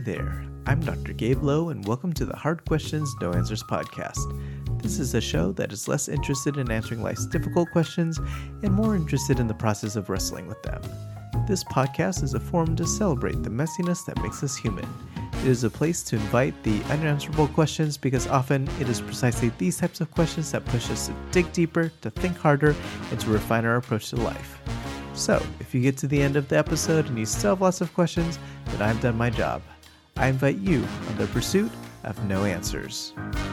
there, I'm Dr. Gabe Lowe, and welcome to the Hard Questions, No Answers podcast. This is a show that is less interested in answering life's difficult questions and more interested in the process of wrestling with them. This podcast is a forum to celebrate the messiness that makes us human. It is a place to invite the unanswerable questions because often it is precisely these types of questions that push us to dig deeper, to think harder, and to refine our approach to life. So, if you get to the end of the episode and you still have lots of questions, then I've done my job. I invite you on the pursuit of no answers.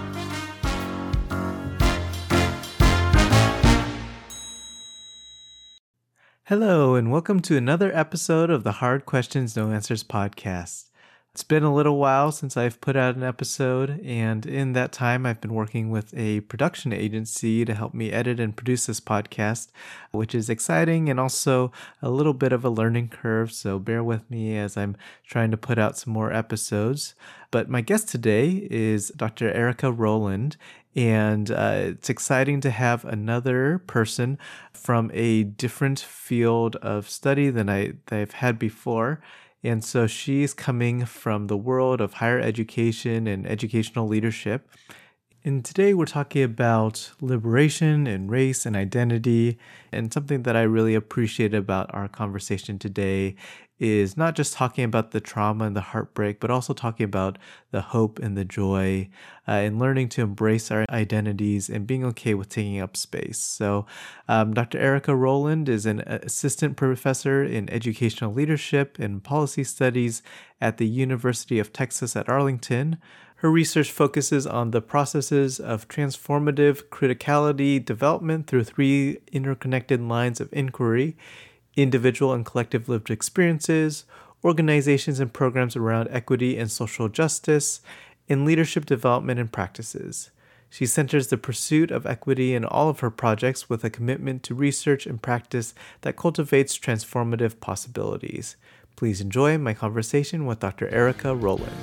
Hello, and welcome to another episode of the Hard Questions, No Answers podcast. It's been a little while since I've put out an episode, and in that time I've been working with a production agency to help me edit and produce this podcast, which is exciting and also a little bit of a learning curve, so bear with me as I'm trying to put out some more episodes. But my guest today is Dr. Erica Rowland, and it's exciting to have another person from a different field of study than I've had before. And so she's coming from the world of higher education and educational leadership. And today we're talking about liberation and race and identity. And something that I really appreciate about our conversation today is not just talking about the trauma and the heartbreak, but also talking about the hope and the joy and learning to embrace our identities and being okay with taking up space. So Dr. Erica Rowland is an assistant professor in educational leadership and policy studies at the University of Texas at Arlington. Her research focuses on the processes of transformative criticality development through three interconnected lines of inquiry: individual and collective lived experiences, organizations and programs around equity and social justice, and leadership development and practices. She centers the pursuit of equity in all of her projects with a commitment to research and practice that cultivates transformative possibilities. Please enjoy my conversation with Dr. Erica Rowland.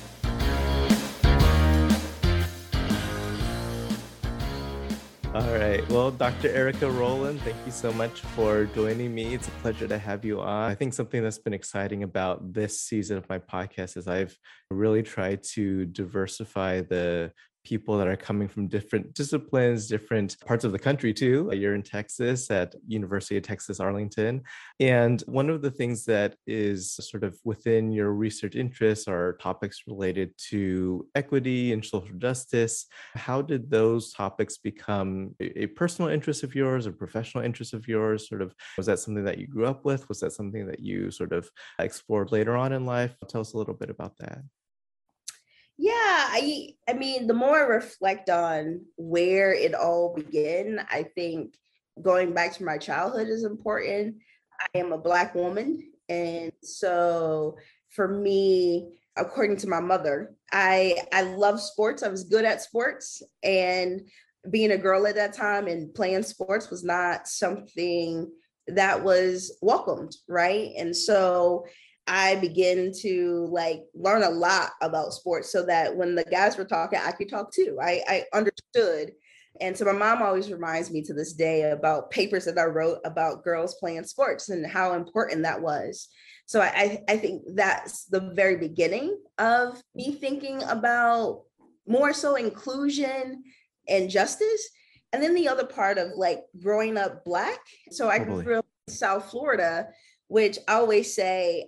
All right. Well, Dr. Erica Rowland, thank you so much for joining me. It's a pleasure to have you on. I think something that's been exciting about this season of my podcast is I've really tried to diversify the people that are coming from different disciplines, different parts of the country too. You're in Texas at University of Texas, Arlington. And one of the things that is sort of within your research interests are topics related to equity and social justice. How did those topics become a personal interest of yours, a professional interest of yours? Sort of, was that something that you grew up with? Was that something that you sort of explored later on in life? Tell us a little bit about that. Yeah, I mean, the more I reflect on where it all began, I think going back to my childhood is important. I am a Black woman. And so for me, according to my mother, I love sports. I was good at sports. And being a girl at that time and playing sports was not something that was welcomed, right? And so I began to learn a lot about sports so that when the guys were talking, I could talk too. I understood. And so my mom always reminds me to this day about papers that I wrote about girls playing sports and how important that was. So I think that's the very beginning of me thinking about more so inclusion and justice. And then the other part of growing up Black. So I grew up in South Florida, which I always say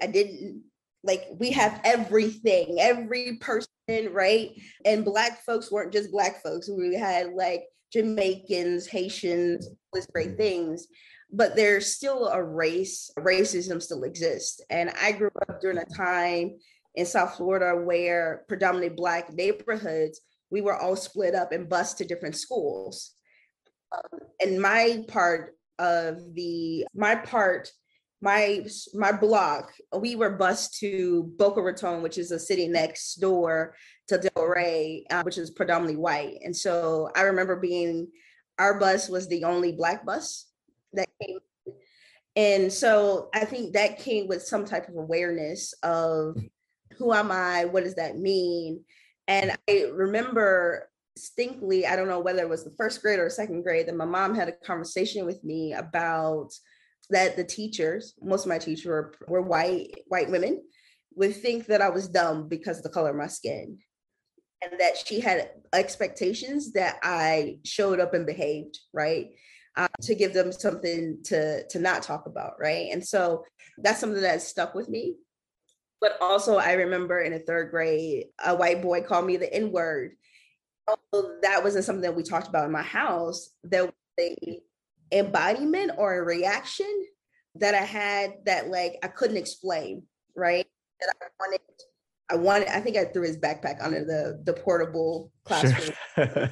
we have everything, every person, right? And Black folks weren't just Black folks. We had Jamaicans, Haitians, all these great things, but there's still racism still exists. And I grew up during a time in South Florida where predominantly Black neighborhoods, we were all split up and bused to different schools. And my block, we were bused to Boca Raton, which is a city next door to Delray, which is predominantly white. And so I remember our bus was the only Black bus that came. And so I think that came with some type of awareness of who am I? What does that mean? And I remember distinctly, I don't know whether it was the first grade or second grade, that my mom had a conversation with me about that the teachers, most of my teachers were white women, would think that I was dumb because of the color of my skin, and that she had expectations that I showed up and behaved, right? To give them something to not talk about, right? And so that's something that stuck with me. But also, I remember in the third grade, a white boy called me the N word. Although that wasn't something that we talked about in my house, there was a embodiment or a reaction that I had that like I couldn't explain, right? That I think I threw his backpack under the portable classroom. Sure.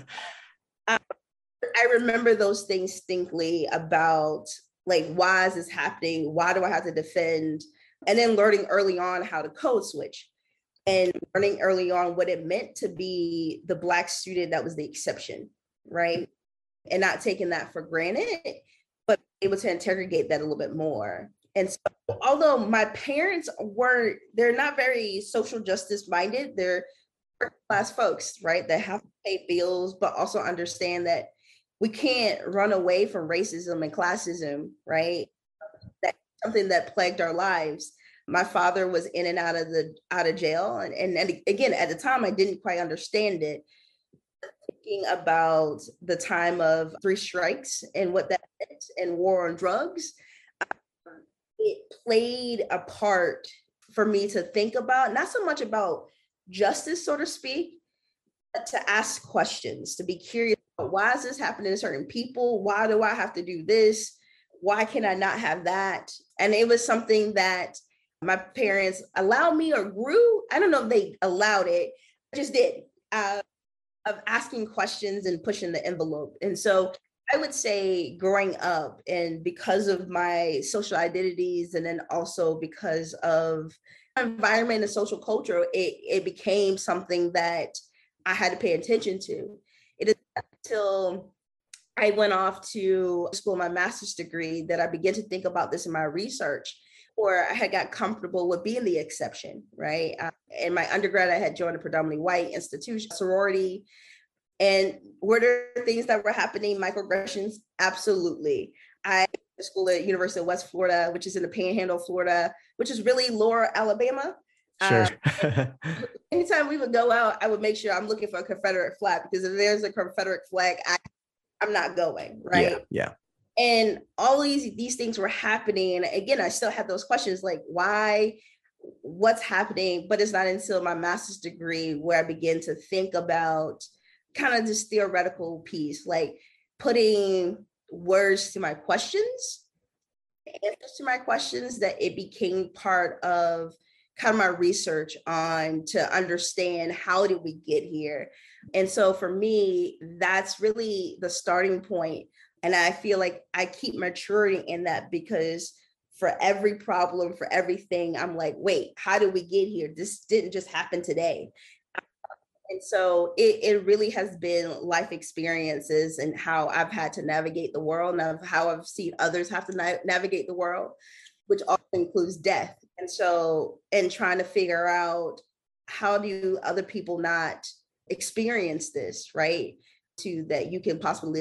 I remember those things distinctly about like, why is this happening? Why do I have to defend? And then learning early on how to code switch and learning early on what it meant to be the Black student that was the exception, right? And not taking that for granted, but able to interrogate that a little bit more. And so, although my parents they're not very social justice minded, they're class folks, right? That have to pay bills, but also understand that we can't run away from racism and classism, right? That's something that plagued our lives. My father was in and out of jail. And again, at the time I didn't quite understand it. Thinking about the time of three strikes and what that meant and war on drugs, it played a part for me to think about, not so much about justice, so to speak, but to ask questions, to be curious about why is this happening to certain people? Why do I have to do this? Why can I not have that? And it was something that my parents allowed me or grew. I don't know if they allowed it, I just did, of asking questions and pushing the envelope. And so I would say growing up, and because of my social identities, and then also because of environment and social culture, it became something that I had to pay attention to. It is until I went off to school, my master's degree, that I began to think about this in my research, or I had got comfortable with being the exception, right? In my undergrad, I had joined a predominantly white institution, sorority. And were there things that were happening, microaggressions? Absolutely. I went to school at University of West Florida, which is in the Panhandle, Florida, which is really lower Alabama. Sure. Anytime we would go out, I would make sure I'm looking for a Confederate flag, because if there's a Confederate flag, I'm not going, right? Yeah. And all these things were happening. And again, I still had those questions like, why, what's happening? But it's not until my master's degree where I began to think about kind of this theoretical piece, like putting words to my questions, answers to my questions, that it became part of kind of my research on to understand how did we get here. And so for me, that's really the starting point. And I feel like I keep maturing in that, because for every problem, for everything, I'm like, wait, how did we get here? This didn't just happen today. And so it really has been life experiences and how I've had to navigate the world, and how I've seen others have to navigate the world, which also includes death. And so, and trying to figure out, how do other people not experience this, right? To that you can possibly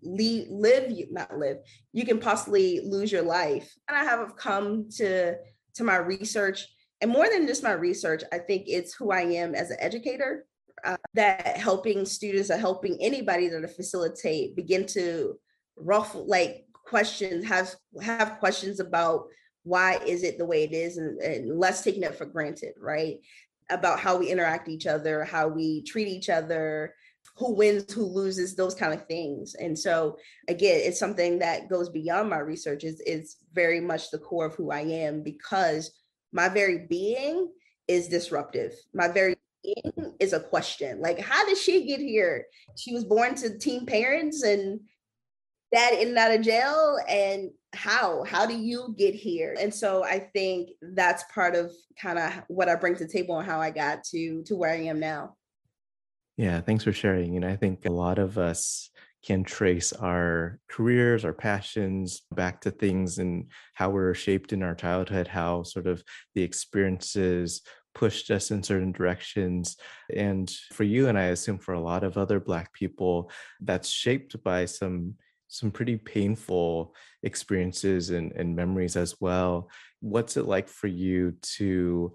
you can possibly lose your life. And I have come to my research, and more than just my research, I think it's who I am as an educator, that helping students or helping anybody that I facilitate begin to ruffle like questions, have questions about why is it the way it is, and less taking it for granted, right? About how we interact each other, how we treat each other, who wins, who loses, those kind of things. And so again, it's something that goes beyond my research. It's very much the core of who I am, because my very being is disruptive. My very being is a question. Like, how did she get here? She was born to teen parents and dad in and out of jail. And how do you get here? And so I think that's part of kind of what I bring to the table and how I got to where I am now. Yeah, thanks for sharing. And I think a lot of us can trace our careers, our passions back to things and how we were shaped in our childhood, how sort of the experiences pushed us in certain directions. And for you, and I assume for a lot of other Black people, that's shaped by some pretty painful experiences and memories as well. What's it like for you to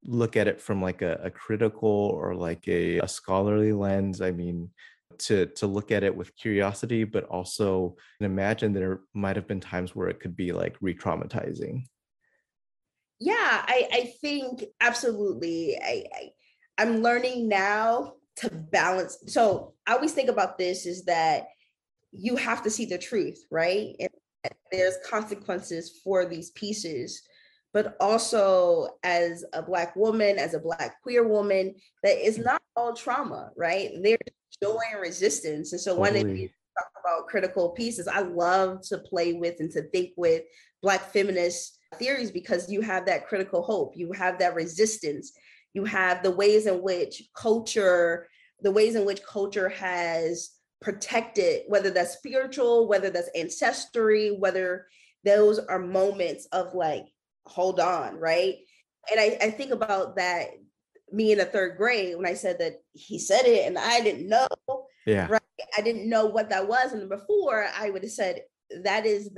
look at it from like a critical or like a scholarly lens. I mean, to look at it with curiosity, but also imagine there might have been times where it could be like re-traumatizing. Yeah, I think absolutely. I'm learning now to balance. So I always think about this is that you have to see the truth, right? And there's consequences for these pieces. But also, as a Black woman, as a Black queer woman, that is not all trauma, right? There's joy and resistance. And so, one of the Totally. talk about critical pieces, I love to play with and to think with Black feminist theories because you have that critical hope, you have that resistance, you have the ways in which culture has protected, whether that's spiritual, whether that's ancestry, whether those are moments of like, hold on, right? And I think about that, me in the third grade, when I said that he said it and I didn't know, Yeah. right? I didn't know what that was. And before I would have said, that is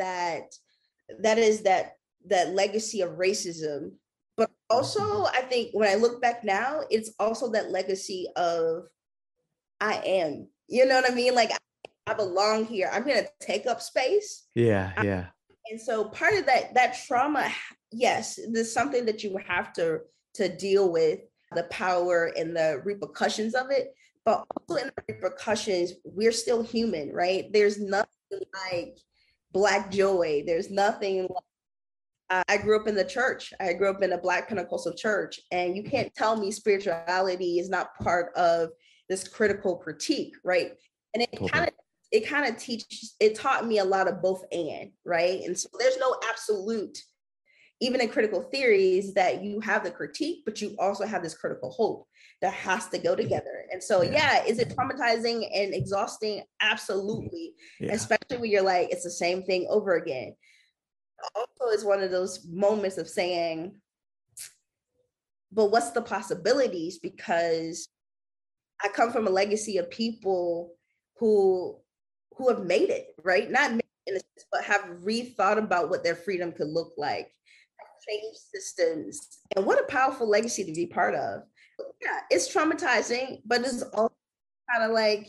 that legacy of racism. But also, I think when I look back now, it's also that legacy of I am. You know what I mean? Like I belong here. I'm going to take up space. Yeah. Yeah. And so part of that trauma, yes, there's something that you have to deal with, the power and the repercussions of it. But also in the repercussions, we're still human, right? There's nothing like Black joy. There's nothing like I grew up in the church. I grew up in a Black Pentecostal church, and you can't tell me spirituality is not part of this critical critique, right? And Totally. it kind of teaches it taught me a lot of both and, right? And so there's no absolute, even in critical theories, that you have the critique, but you also have this critical hope that has to go together. And so, yeah, is it traumatizing and exhausting? Absolutely. Yeah. Especially when you're like, it's the same thing over again. Also, is one of those moments of saying, but what's the possibilities? Because I come from a legacy of people who have made it, right? Not made it in a sense, but have rethought about what their freedom could look like, changed systems. And what a powerful legacy to be part of. Yeah, it's traumatizing, but it's also kind of like,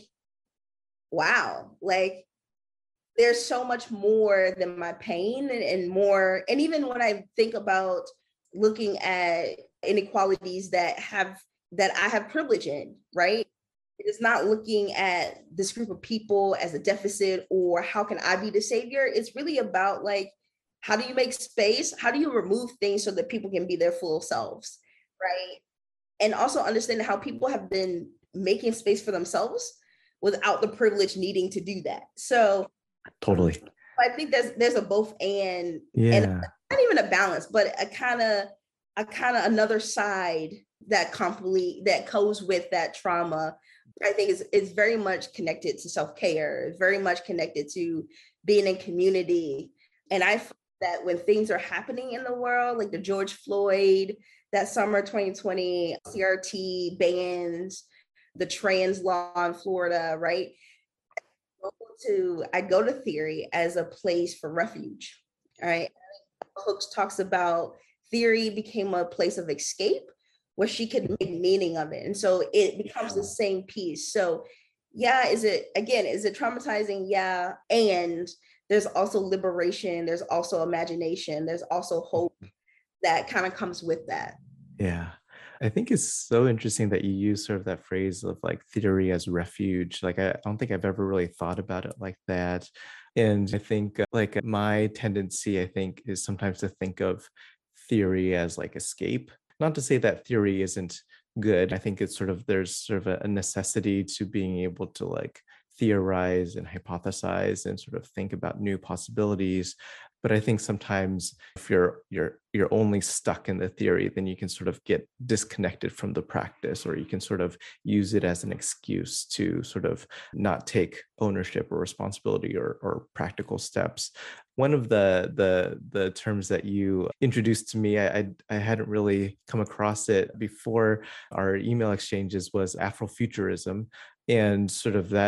wow, like there's so much more than my pain and more. And even when I think about looking at inequalities that I have privilege in, right? It is not looking at this group of people as a deficit or how can I be the savior. It's really about like, how do you make space? How do you remove things so that people can be their full selves, right? And also understanding how people have been making space for themselves without the privilege needing to do that. So Totally. I think there's a both and Yeah. not even a balance, but a kind of another side that goes with that trauma. I think is very much connected to self-care, very much connected to being in community. And I find that when things are happening in the world, like the George Floyd, that summer 2020, CRT bans, the trans law in Florida, right? I go to theory as a place for refuge. All right. Hooks talks about theory became a place of escape where she could make meaning of it. And so it becomes the same piece. So yeah, is it traumatizing? Yeah. And there's also liberation, there's also imagination, there's also hope that kind of comes with that. Yeah. I think it's so interesting that you use sort of that phrase of like theory as refuge. Like, I don't think I've ever really thought about it like that. And I think like my tendency, I think, is sometimes to think of theory as like escape. Not to say that theory isn't good. I think it's sort of, there's sort of a necessity to being able to like theorize and hypothesize and sort of think about new possibilities. But I think sometimes if you're only stuck in the theory, then you can sort of get disconnected from the practice, or you can sort of use it as an excuse to sort of not take ownership or responsibility or practical steps. One of the terms that you introduced to me, I hadn't really come across it before our email exchanges, was Afrofuturism, and sort of that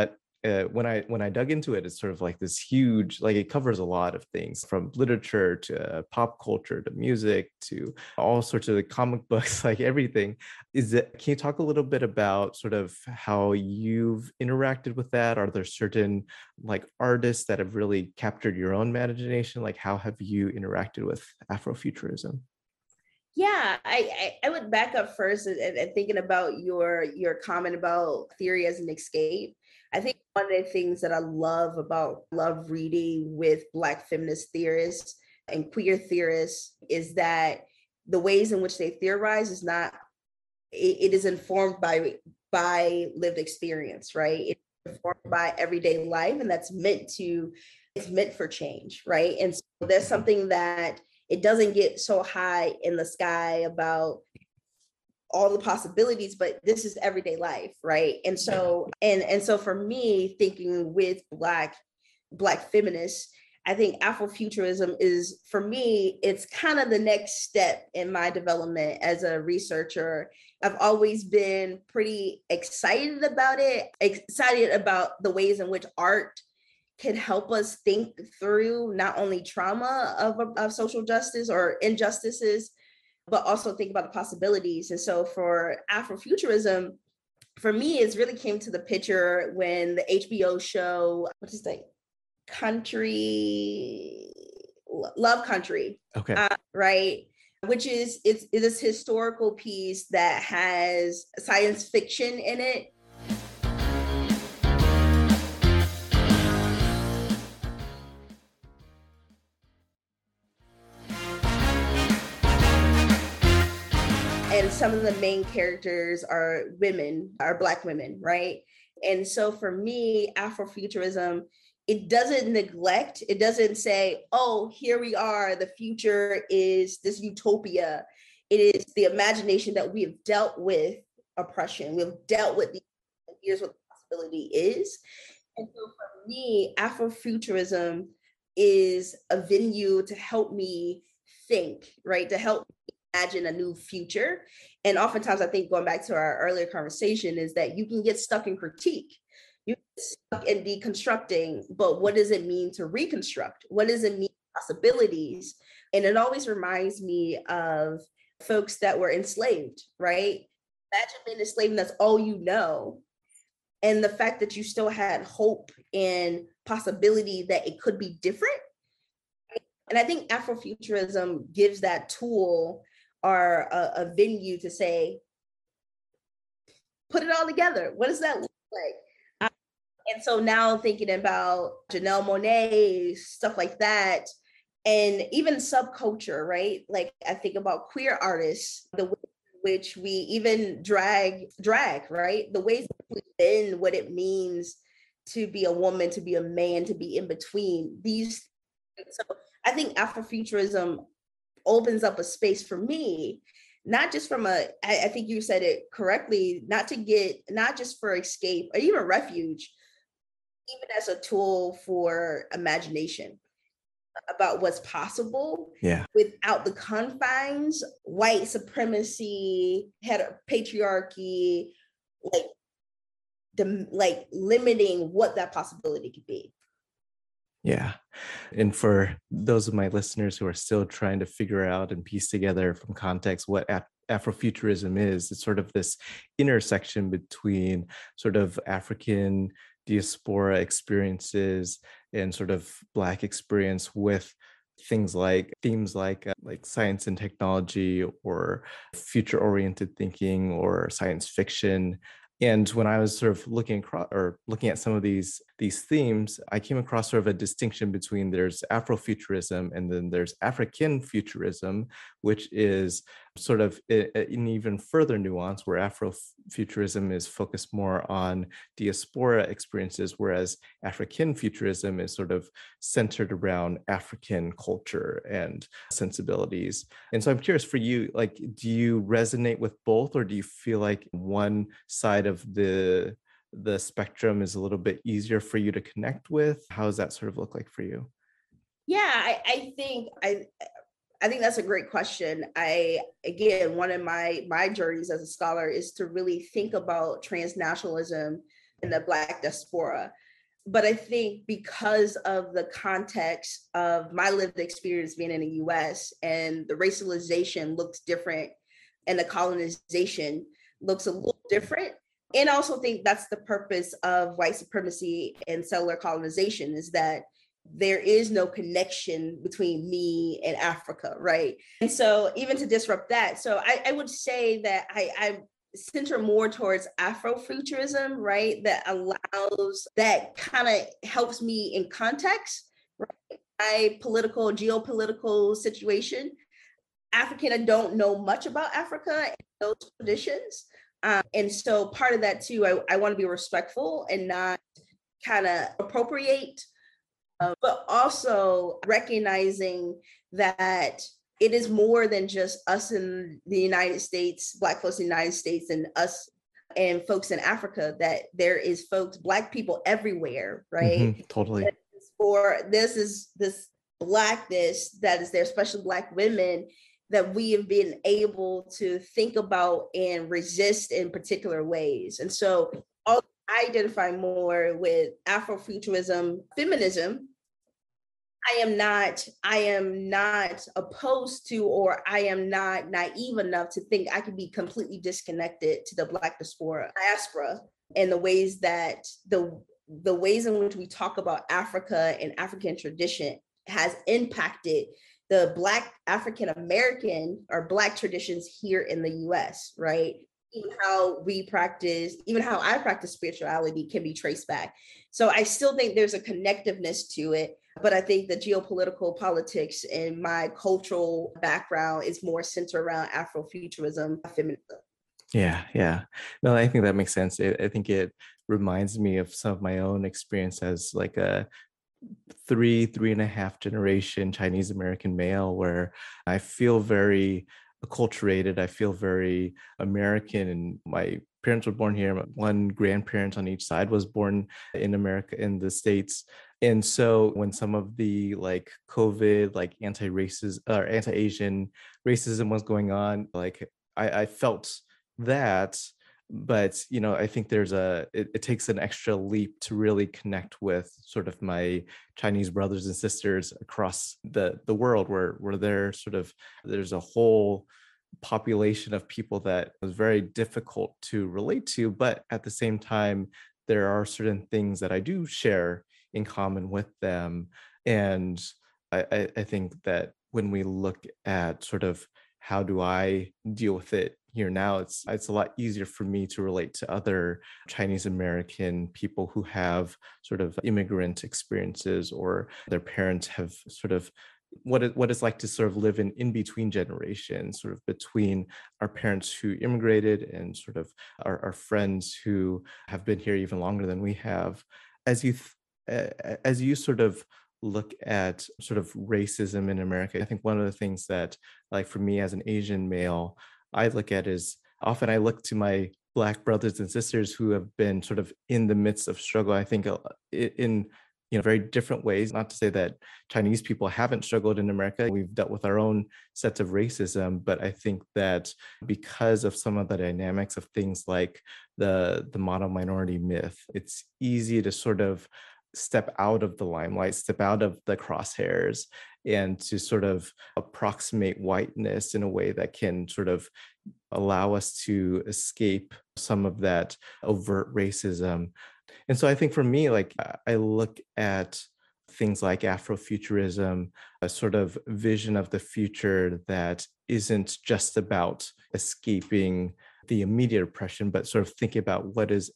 when I dug into it, it's sort of like this huge, like it covers a lot of things from literature to pop culture to music to all sorts of comic books, like everything. Can you talk a little bit about sort of how you've interacted with that? Are there certain like artists that have really captured your own imagination? Like how have you interacted with Afrofuturism? Yeah, I would back up first and thinking about your comment about theory as an escape. I think one of the things that I love reading with Black feminist theorists and queer theorists is that the ways in which they theorize is not it is informed by lived experience, right? It's informed by everyday life, and it's meant for change, right? And so there's something that it doesn't get so high in the sky about all the possibilities, but this is everyday life, right? And so so for me, thinking with black feminists, I think Afrofuturism is, for me, it's kind of the next step in my development as a researcher. I've always been pretty excited about it, excited about the ways in which art can help us think through not only trauma of social justice or injustices, but also think about the possibilities. And so for Afrofuturism, for me, it's really came to the picture when the HBO show, what is that? Love Country. Okay. Right? Which is it's this historical piece that has science fiction in it. And some of the main characters are Black women, right? And so for me, Afrofuturism, it doesn't say, oh, here we are, the future is this utopia. It is the imagination that we have dealt with oppression. We've dealt with here's what the possibility is. And so for me, Afrofuturism is a venue to help me think, right? To help imagine a new future. And oftentimes, I think going back to our earlier conversation is that you can get stuck in critique. You get stuck in deconstructing, but what does it mean to reconstruct? What does it mean possibilities? And it always reminds me of folks that were enslaved, right? Imagine being enslaved and that's all you know. And the fact that you still had hope and possibility that it could be different. And I think Afrofuturism gives that tool or a venue to say, put it all together. What does that look like? And so now thinking about Janelle Monáe, stuff like that, and even subculture, right? Like I think about queer artists, the way in which we even drag, right? The ways we bend what it means to be a woman, to be a man, to be in between these. So I think Afrofuturism opens up a space for me, not just from I think you said it correctly, not just for escape or even refuge, even as a tool for imagination about what's possible without the confines, white supremacy, patriarchy, like limiting what that possibility could be. Yeah. And for those of my listeners who are still trying to figure out and piece together from context what Afrofuturism is, it's sort of this intersection between sort of African diaspora experiences and sort of Black experience with themes like science and technology or future oriented thinking or science fiction. And when I was sort of looking at some of these themes, I came across sort of a distinction between there's Afrofuturism and then there's African futurism, which is sort of an even further nuance where Afrofuturism is focused more on diaspora experiences, whereas African futurism is sort of centered around African culture and sensibilities. And so I'm curious for you, like, do you resonate with both, or do you feel like one side of the spectrum is a little bit easier for you to connect with? How does that sort of look like for you? Yeah, I think that's a great question. Again, one of my journeys as a scholar is to really think about transnationalism in the Black diaspora. But I think because of the context of my lived experience being in the US and the racialization looks different and the colonization looks a little different. And I also think that's the purpose of white supremacy and settler colonization is that there is no connection between me and Africa, right? And so even to disrupt that, so I would say that I center more towards Afrofuturism, right? That allows, that kind of helps me in context, right? My political, geopolitical situation. African, I don't know much about Africa and those traditions. And so part of that too, I want to be respectful and not kind of appropriate, but also recognizing that it is more than just us in the United States, Black folks in the United States, and us and folks in Africa, that there is folks, Black people everywhere, right? Totally. For this Blackness that is there, especially Black women, that we have been able to think about and resist in particular ways. And so I identify more with Afrofuturism, feminism. I am not opposed to, or I am not naive enough to think I could be completely disconnected to the Black diaspora and the ways that the ways in which we talk about Africa and African tradition has impacted the Black African American or Black traditions here in the US, right? Even how I practice spirituality can be traced back. So I still think there's a connectiveness to it, but I think the geopolitical politics and my cultural background is more centered around Afrofuturism, feminism. Yeah. No, I think that makes sense. I think it reminds me of some of my own experience as like a three and a half generation Chinese American male, where I feel very acculturated. I feel very American, and my parents were born here. One grandparent on each side was born in America, in the States. And so when some of the like COVID, like anti-racist or anti-Asian racism was going on, like I felt that. But I think it takes an extra leap to really connect with sort of my Chinese brothers and sisters across the world, where there's a whole population of people that was very difficult to relate to, but at the same time there are certain things that I do share in common with them. And I think that when we look at sort of how do I deal with it here now, it's a lot easier for me to relate to other Chinese American people who have sort of immigrant experiences, or their parents have sort of what it's like to sort of live in between generations, sort of between our parents who immigrated and sort of our friends who have been here even longer than we have. As you sort of look at sort of racism in America, I think one of the things that, like for me as an Asian male, I look at is often I look to my Black brothers and sisters who have been sort of in the midst of struggle. I think in very different ways. Not to say that Chinese people haven't struggled in America. We've dealt with our own sets of racism, but I think that because of some of the dynamics of things like the mono minority myth, it's easy to sort of step out of the limelight, step out of the crosshairs, and to sort of approximate whiteness in a way that can sort of allow us to escape some of that overt racism. And so I think for me, like I look at things like Afrofuturism, a sort of vision of the future that isn't just about escaping the immediate oppression, but sort of thinking about what is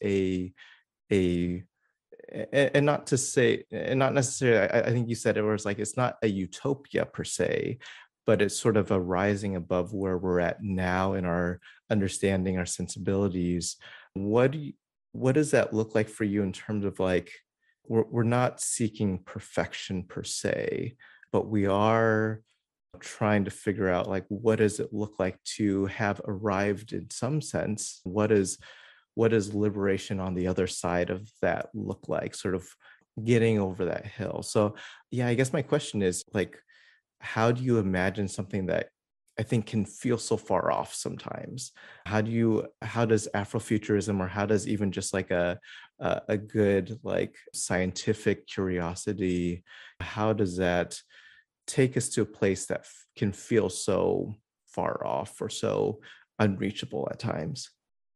and not to say, and not necessarily, I think you said it was like, it's not a utopia per se, but it's sort of a rising above where we're at now in our understanding, our sensibilities. What does that look like for you in terms of like, we're not seeking perfection per se, but we are trying to figure out like, what does it look like to have arrived in some sense? What is liberation on the other side of that look like, sort of getting over that hill? So yeah, I guess my question is like, how do you imagine something that I think can feel so far off sometimes. How does Afrofuturism, or how does even just like a good like scientific curiosity, how does that take us to a place that can feel so far off or so unreachable at times?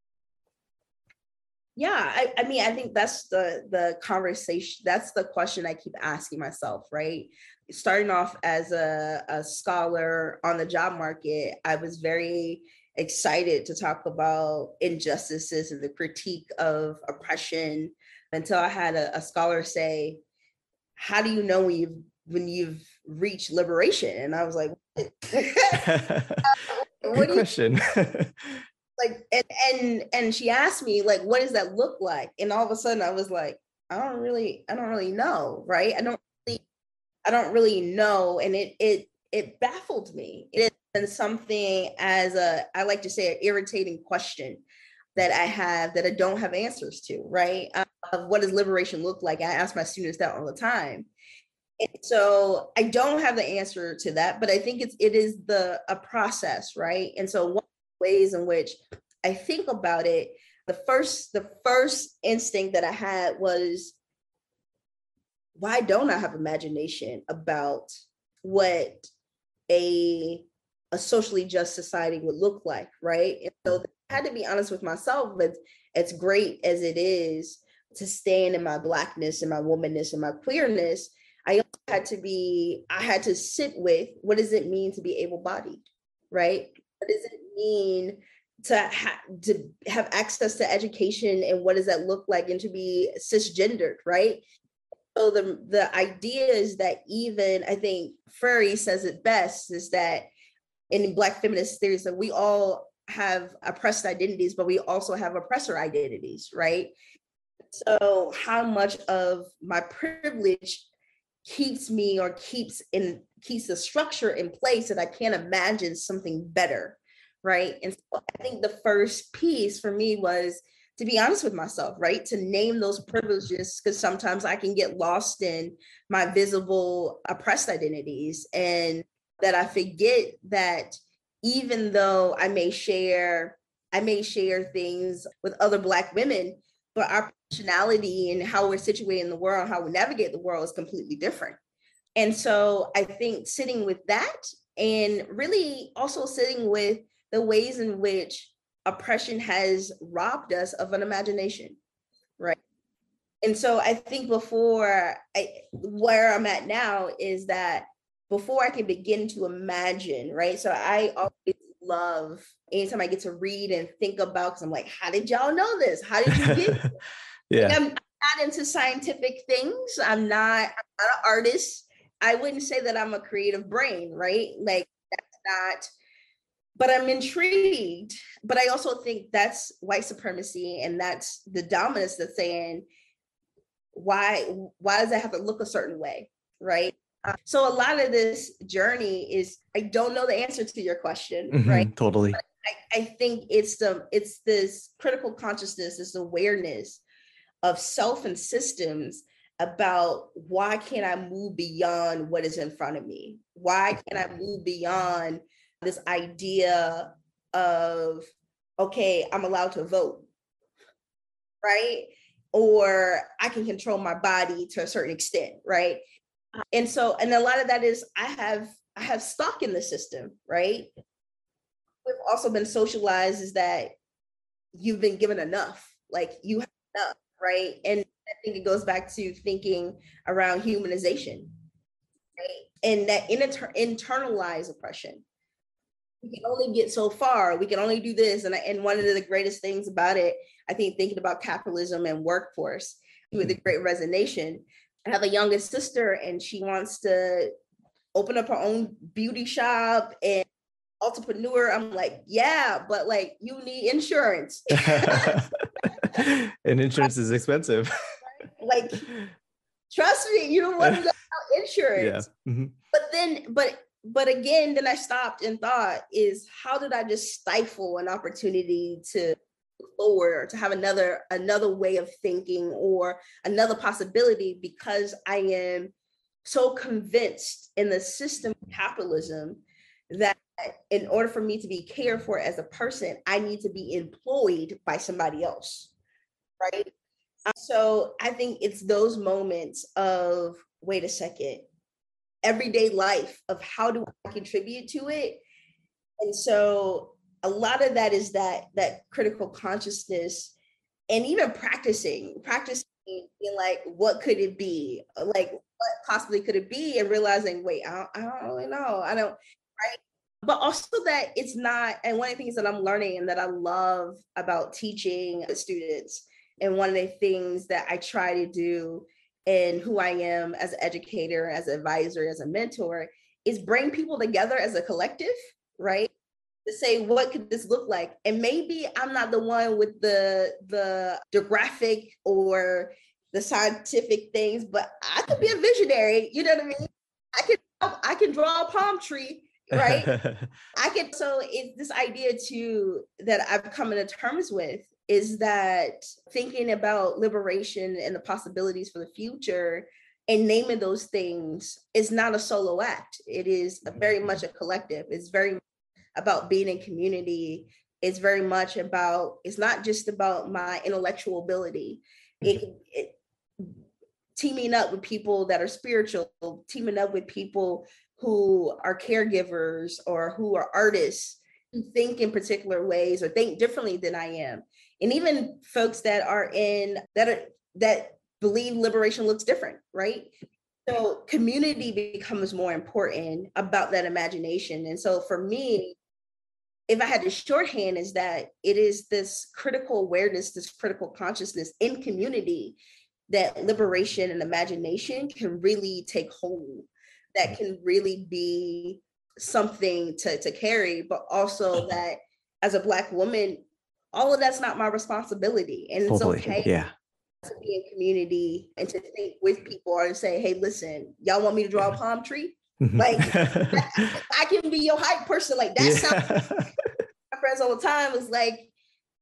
Yeah, I mean, I think that's the conversation. That's the question I keep asking myself, right? Starting off as a scholar on the job market, I was very excited to talk about injustices and the critique of oppression until I had a scholar say, "How do you know when you've reached liberation?" And I was like, "What Good do you question. like?" And she asked me, like, "What does that look like?" And all of a sudden, I was like, I don't really know, right? I don't really know, and it baffled me. It has been something, as I like to say, an irritating question that I have that I don't have answers to, right? Of what does liberation look like? I ask my students that all the time. And so I don't have the answer to that, but I think it is a process, right? And so one of the ways in which I think about it, the first instinct that I had was, why don't I have imagination about what a a socially just society would look like, right? And so I had to be honest with myself, but as great as it is to stand in my blackness and my womanness and my queerness, I also I had to sit with, what does it mean to be able-bodied, right? What does it mean to have access to education, and what does that look like, and to be cisgendered, right? So the idea is that, even I think Furry says it best, is that in Black feminist theories, that we all have oppressed identities, but we also have oppressor identities, right? So how much of my privilege keeps me, or keeps the structure in place that I can't imagine something better, right? And so I think the first piece for me was to be honest with myself, right? To name those privileges, because sometimes I can get lost in my visible oppressed identities, and that I forget that even though I may share things with other Black women, but our personality and how we're situated in the world, how we navigate the world, is completely different. And so I think sitting with that, and really also sitting with the ways in which oppression has robbed us of an imagination, right? And so I think where I'm at now is that before I can begin to imagine, right? So I always love anytime I get to read and think about, because I'm like, how did y'all know this? How did you get? Yeah. I'm not into scientific things. I'm not an artist. I wouldn't say that I'm a creative brain, right? Like, that's not, but I'm intrigued. But I also think that's white supremacy, and that's the dominance that's saying, why does that have to look a certain way, right? So a lot of this journey is, I don't know the answer to your question, right? Totally. I think it's this critical consciousness, this awareness of self and systems, about why can't I move beyond what is in front of me? Why can't I move beyond this idea of, okay, I'm allowed to vote, right? Or I can control my body to a certain extent, right? And so, and a lot of that is, I have stock in the system, right? We've also been socialized is that you've been given enough, like you have enough, right? And I think it goes back to thinking around humanization, right? And that internalized oppression. We can only get so far. We can only do this. And one of the greatest things about it, I think, thinking about capitalism and workforce with the Great Resignation. I have a youngest sister, and she wants to open up her own beauty shop and entrepreneur. I'm like, yeah, but like, you need insurance. And insurance is expensive. Like, trust me, you don't want to know about insurance. Yeah. Mm-hmm. But again, then I stopped and thought, is how did I just stifle an opportunity to forward, or to have another way of thinking, or another possibility, because I am so convinced in the system of capitalism that in order for me to be cared for as a person, I need to be employed by somebody else, right? So I think it's those moments of, wait a second, everyday life of how do I contribute to it? And so a lot of that is that critical consciousness, and even practicing being like, what could it be? Like, what possibly could it be? And realizing, wait, I don't really know. I don't, right? But also that it's not, and one of the things that I'm learning and that I love about teaching students, and one of the things that I try to do in who I am as an educator, as an advisor, as a mentor, is bring people together as a collective, right? To say, what could this look like? And maybe I'm not the one with the graphic or the scientific things, but I could be a visionary. You know what I mean? I can draw a palm tree, right? I can. So it's this idea too that I've come into terms with, is that thinking about liberation and the possibilities for the future and naming those things is not a solo act. It is very much a collective. It's very about being in community. It's very much about, it's not just about my intellectual ability. It teaming up with people that are spiritual, teaming up with people who are caregivers or who are artists, who think in particular ways or think differently than I am. And even folks that are that believe liberation looks different, right? So community becomes more important about that imagination. And so for me, if I had to shorthand, is that it is this critical awareness, this critical consciousness in community, that liberation and imagination can really take hold, that can really be something to carry, but also that as a Black woman, all of that's not my responsibility. And it's okay to be in community and to think with people, or to say, hey, listen, y'all want me to draw a palm tree? Like, I can be your hype person. Like, that sounds, my friends all the time is like,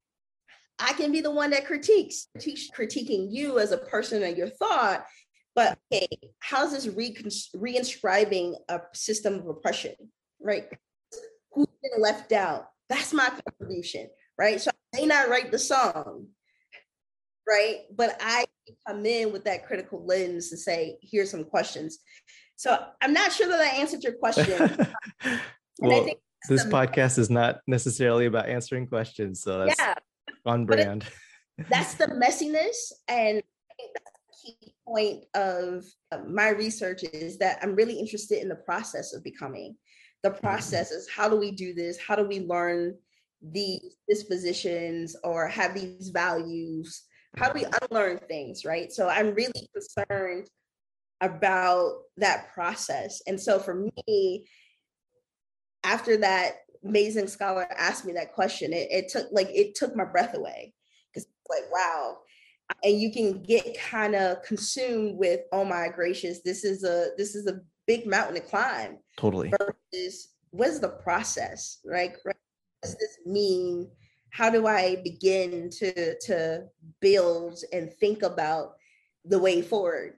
I can be the one that critiquing you as a person and your thought. But okay, how's this reinscribing a system of oppression, right? Who's been left out? That's my contribution, right? So I may not write the song, right? But I come in with that critical lens to say, here's some questions. So I'm not sure that I answered your question. Well, I think this podcast is not necessarily about answering questions, so that's on brand. That's the messiness, and I think that's the key point of my research, is that I'm really interested in the process of becoming. The process is, how do we do this? How do we learn these dispositions or have these values? How do we unlearn things, right? So I'm really concerned about that process. And so for me, after that amazing scholar asked me that question, it took my breath away, because like, wow. And you can get kind of consumed with, oh my gracious, this is a big mountain to climb. Totally. Versus, what is the process, right? What does this mean? How do I begin to build and think about the way forward?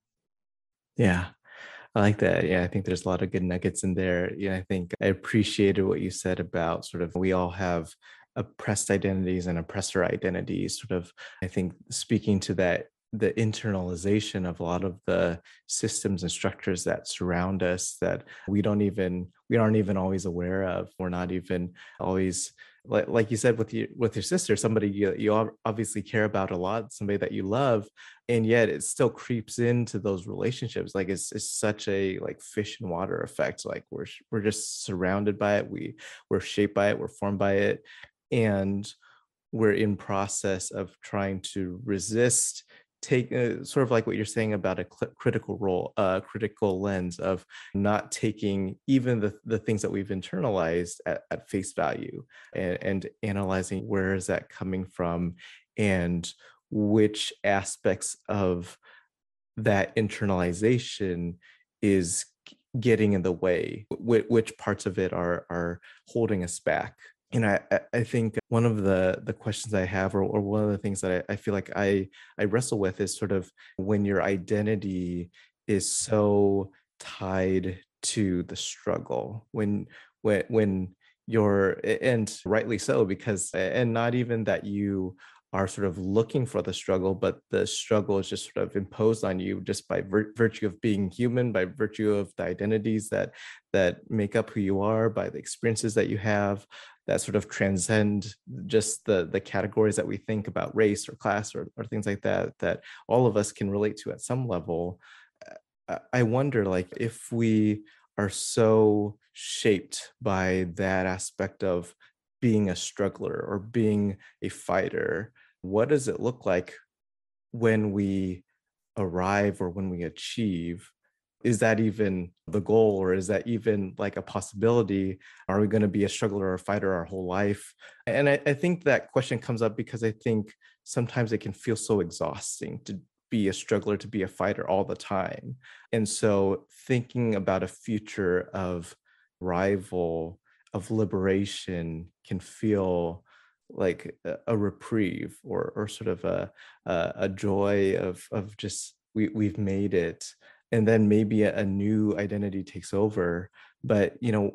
Yeah, I like that. Yeah, I think there's a lot of good nuggets in there. Yeah, I think I appreciated what you said about sort of, we all have oppressed identities and oppressor identities, sort of, I think, speaking to that, the internalization of a lot of the systems and structures that surround us that we aren't even always aware of. We're not even always, like you said with your sister, somebody you obviously care about a lot, somebody that you love, and yet it still creeps into those relationships. Like it's such a like fish and water effect. Like we're just surrounded by it. We're shaped by it. We're formed by it, and we're in process of trying to resist, take sort of like what you're saying about a critical lens of not taking even the things that we've internalized at face value, and analyzing where is that coming from, and which aspects of that internalization is getting in the way, which parts of it are holding us back. And I think one of the questions I have, or one of the things that I feel like I wrestle with, is sort of when your identity is so tied to the struggle when you're, and rightly so, because, and not even that you are sort of looking for the struggle, but the struggle is just sort of imposed on you just by virtue of being human, by virtue of the identities that make up who you are, by the experiences that you have that sort of transcend just the categories that we think about race or class or things like that, that all of us can relate to at some level. I wonder, like, if we are so shaped by that aspect of being a struggler or being a fighter, what does it look like when we arrive or when we achieve? Is that even the goal, or is that even like a possibility? Are we going to be a struggler or a fighter our whole life? And I think that question comes up because I think sometimes it can feel so exhausting to be a struggler, to be a fighter all the time. And so thinking about a future of rival, of liberation, can feel like a reprieve, or sort of a joy of just we've made it, and then maybe a new identity takes over. But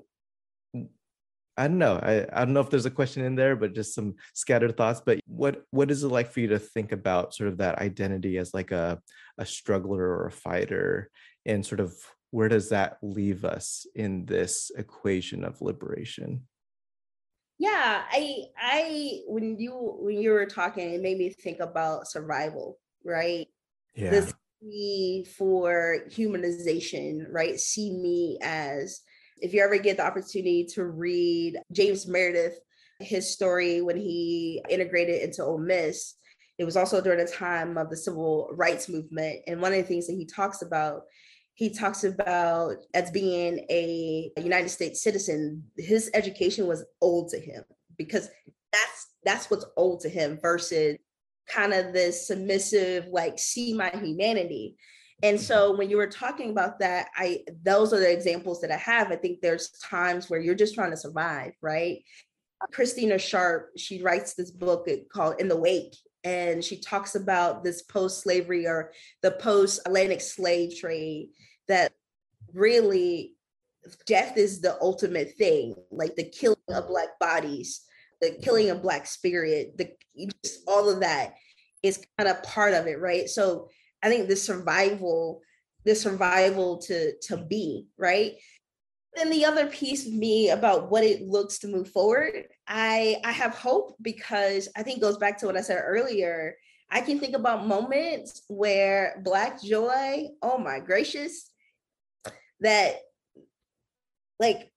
I don't know. I don't know if there's a question in there, but just some scattered thoughts. But what is it like for you to think about sort of that identity as like a struggler or a fighter, and sort of where does that leave us in this equation of liberation? Yeah, I when you were talking, it made me think about survival, right? Yeah. This need for humanization, right? See me as, if you ever get the opportunity to read James Meredith, his story when he integrated into Ole Miss, it was also during the time of the civil rights movement. And one of the things that he talks about as being a United States citizen, his education was old to him because that's what's old to him versus kind of this submissive, like, see my humanity. And so when you were talking about that, those are the examples that I have. I think there's times where you're just trying to survive, right? Christina Sharp, she writes this book called In the Wake, and she talks about this post-slavery or the post-Atlantic slave trade, that really death is the ultimate thing, like the killing of Black bodies, the killing of Black spirit, just all of that is kind of part of it, right? So I think the survival to be, right? Then the other piece of me about what it looks to move forward, I have hope, because I think it goes back to what I said earlier. I can think about moments where Black joy, oh my gracious, that, like,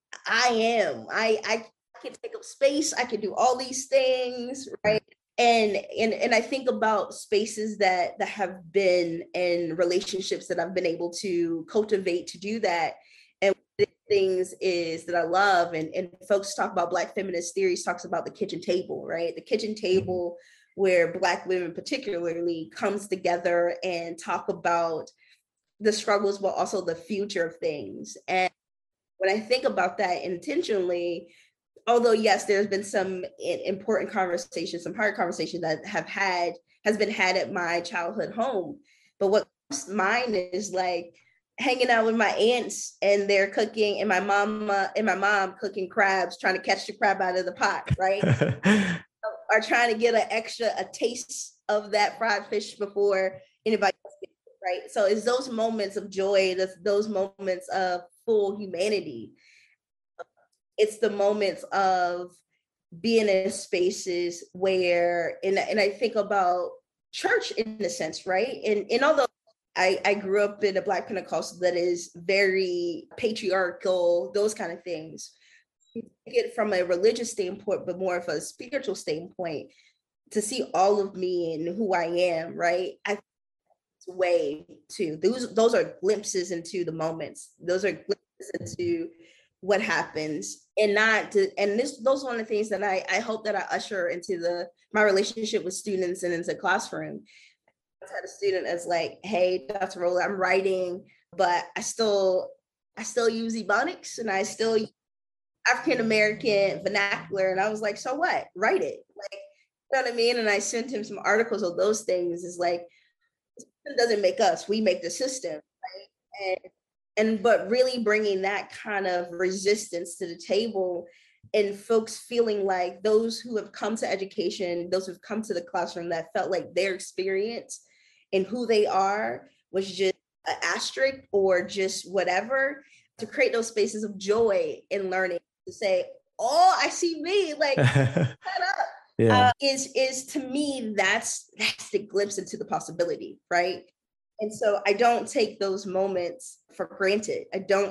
I can take up space, I can do all these things, right? And I think about spaces that have been in relationships that I've been able to cultivate to do that. And one of the things is that I love, and folks talk about Black feminist theories, talks about the kitchen table, right? The kitchen table where Black women particularly comes together and talk about the struggles, but also the future of things. And when I think about that intentionally, although yes, there's been some important conversations, some hard conversations that has been had at my childhood home. But what comes to mind is like hanging out with my aunts and they're cooking, and my mom cooking crabs, trying to catch the crab out of the pot, right? Or trying to get a taste of that fried fish before anybody else gets it, right? So it's those moments of joy, those moments of full humanity. It's the moments of being in spaces where, and I think about church in a sense, right? And although I grew up in a Black Pentecostal that is very patriarchal, those kind of things, it from a religious standpoint, but more of a spiritual standpoint, to see all of me and who I am, right? I way to those are glimpses into the moments. Those are glimpses into what happens, and not to, and those are one of the things that I hope that I usher into my relationship with students and into the classroom. I had a student as like, hey, Dr. Rolla, I'm writing, but I still use Ebonics and I still use African American vernacular. And I was like, so what? Write it. Like, you know what I mean? And I sent him some articles of those things. Is like, it doesn't make us, we make the system, right? but really bringing that kind of resistance to the table, and folks feeling like those who have come to education, those who've come to the classroom, that felt like their experience and who they are was just an asterisk or just whatever, to create those spaces of joy in learning, to say, oh, I see me, like, shut up. Yeah. Is to me, that's the glimpse into the possibility, right? And so I don't take those moments for granted.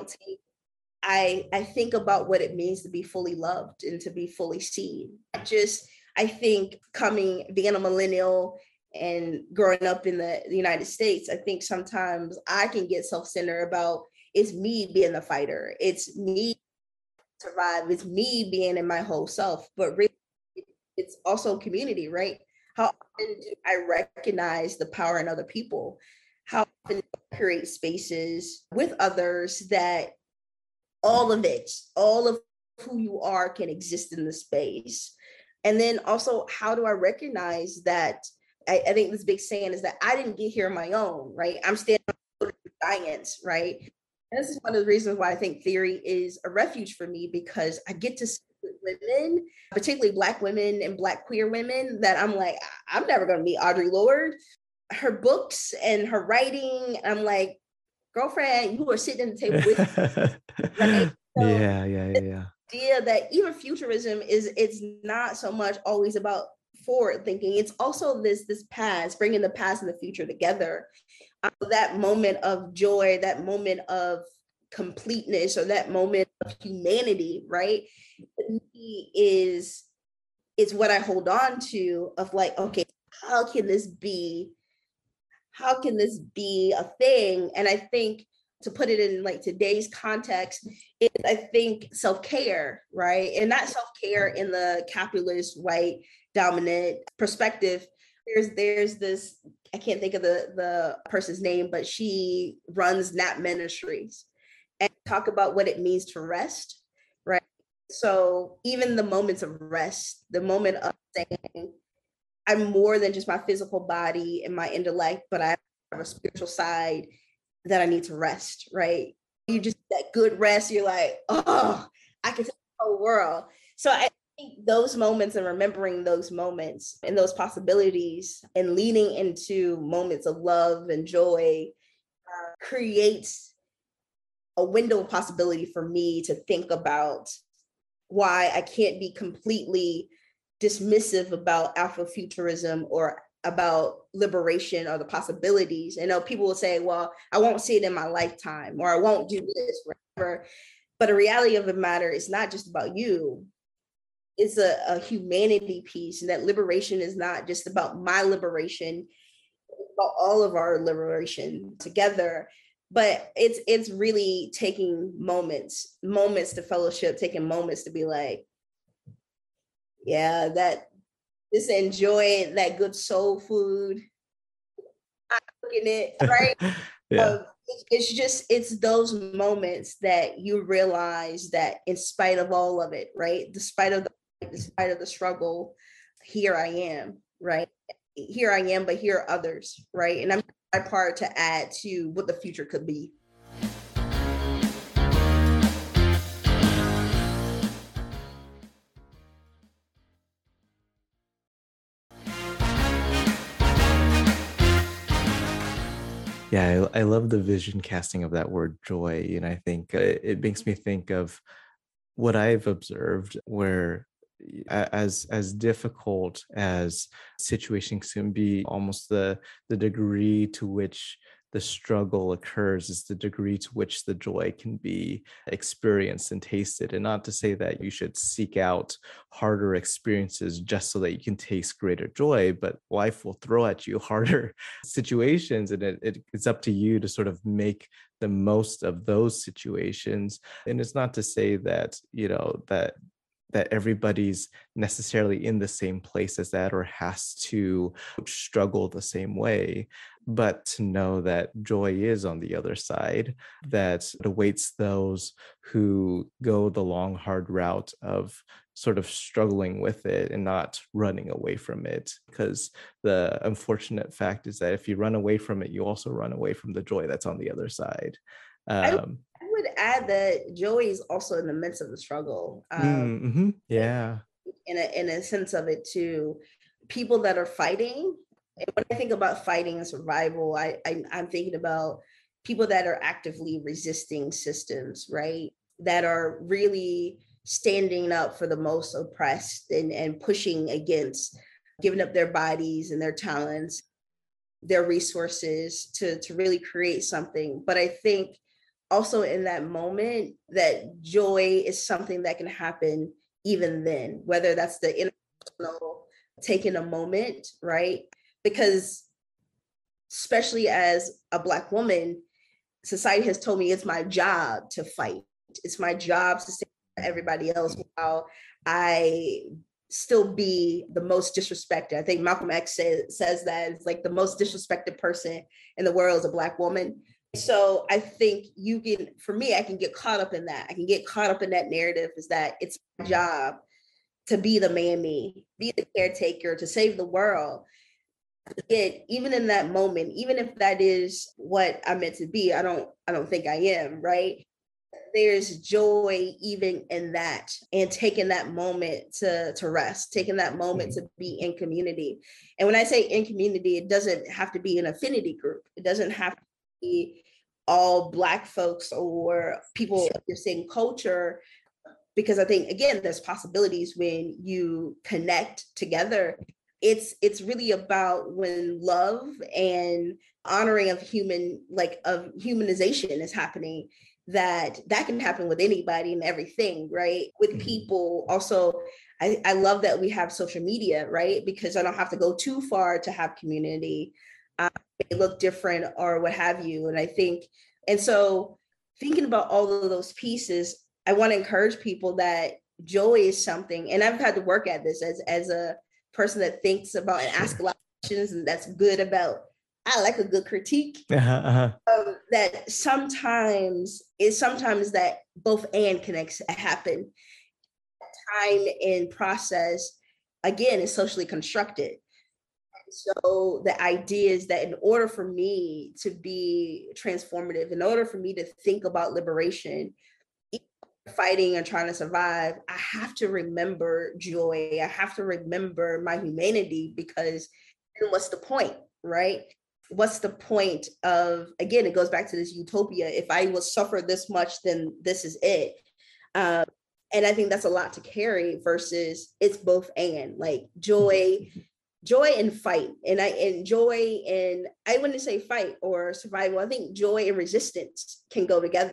I think about what it means to be fully loved and to be fully seen. I think being a millennial and growing up in the United States, I think sometimes I can get self-centered about, it's me being the fighter. It's me survive. It's me being in my whole self. But really, it's also community, right? How often do I recognize the power in other people? How often do I create spaces with others that all of who you are can exist in the space? And then also, how do I recognize that? I think this big saying is that I didn't get here on my own, right? I'm standing on giants, right? And this is one of the reasons why I think theory is a refuge for me, because I get to see women, particularly Black women and Black queer women, that I'm like, I'm never going to meet Audre Lorde. Her books and her writing, I'm like, girlfriend, you are sitting at the table with me, right? So Yeah. idea that even futurism it's not so much always about forward thinking. It's also this past, bringing the past and the future together. That moment of joy, that moment of completeness, or that moment of humanity, right? Is what I hold on to, of like, okay, how can this be a thing? And I think, to put it in like today's context, is I think self-care, right? And not self-care in the capitalist white dominant perspective. There's this, I can't think of the person's name, but she runs Nap Ministries and talk about what it means to rest, right? So even the moments of rest, the moment of saying, I'm more than just my physical body and my intellect, but I have a spiritual side that I need to rest, right? You just, that good rest, you're like, oh, I can see the whole world. So I think those moments, and remembering those moments and those possibilities, and leaning into moments of love and joy, creates a window of possibility for me to think about why I can't be completely dismissive about Afrofuturism or about liberation or the possibilities. I know people will say, well, I won't see it in my lifetime, or I won't do this, whatever. But the reality of the matter is not just about you. It's a humanity piece, and that liberation is not just about my liberation, it's about all of our liberation together. But it's really taking moments to fellowship, taking moments to be like, yeah, that just enjoy that good soul food. I'm cooking it, right? Yeah. It's those moments that you realize that in spite of all of it, right? Despite of the struggle, here I am, right? Here I am, but here are others, right? And I'm my part to add to what the future could be. Yeah, I love the vision casting of that word joy. And I think it makes me think of what I've observed, where as difficult as situations can be, almost the degree to which the struggle occurs is the degree to which the joy can be experienced and tasted. And not to say that you should seek out harder experiences just so that you can taste greater joy, but life will throw at you harder situations, and it's up to you to sort of make the most of those situations. And it's not to say that, that everybody's necessarily in the same place as that, or has to struggle the same way, but to know that joy is on the other side, that it awaits those who go the long, hard route of sort of struggling with it and not running away from it. Because the unfortunate fact is that if you run away from it, you also run away from the joy that's on the other side. I Um, would add that Joey is also in the midst of the struggle. yeah. In a sense of it too. People that are fighting, and when I think about fighting and survival, I'm thinking about people that are actively resisting systems, right? That are really standing up for the most oppressed and pushing against, giving up their bodies and their talents, their resources to really create something. But I think also in that moment that joy is something that can happen even then, whether that's the international taking a moment, right? Because especially as a Black woman, society has told me it's my job to fight. It's my job to say for everybody else while I still be the most disrespected. I think Malcolm X says that it's like the most disrespected person in the world is a Black woman. So I think you can, for me, I can get caught up in that. I can get caught up in that narrative is that it's my job to be the mammy, be the caretaker, to save the world. Even in that moment, even if that is what I'm meant to be, I don't think I am, right? There's joy even in that, and taking that moment to rest, taking that moment to be in community. And when I say in community, it doesn't have to be an affinity group. It doesn't have to be all Black folks or people of the same culture, because I think again, there's possibilities when you connect together. It's really about when love and honoring of of humanization is happening, that can happen with anybody and everything, right? With people also. I love that we have social media, right? Because I don't have to go too far to have community. They look different or what have you. And I think, and so thinking about all of those pieces, I want to encourage people that joy is something, and I've had to work at this as a person that thinks about and asks a lot of questions, and that's good about. I like a good critique. That sometimes that both and can happen. Time and process again is socially constructed. So the idea is that in order for me to be transformative, in order for me to think about liberation, fighting and trying to survive, I have to remember joy. I have to remember my humanity, because then what's the point, right? What's the point of, again, it goes back to this utopia. If I will suffer this much, then this is it. And I think that's a lot to carry versus it's both and, like joy and fight. And I enjoy, and I wouldn't say fight or survival. I think joy and resistance can go together.